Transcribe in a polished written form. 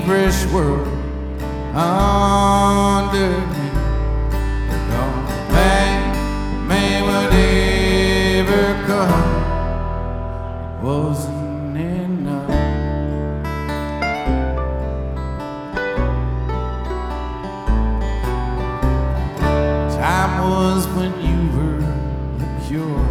fresh world under me. Don't think man would ever come. It wasn't enough. Time was when you were the pure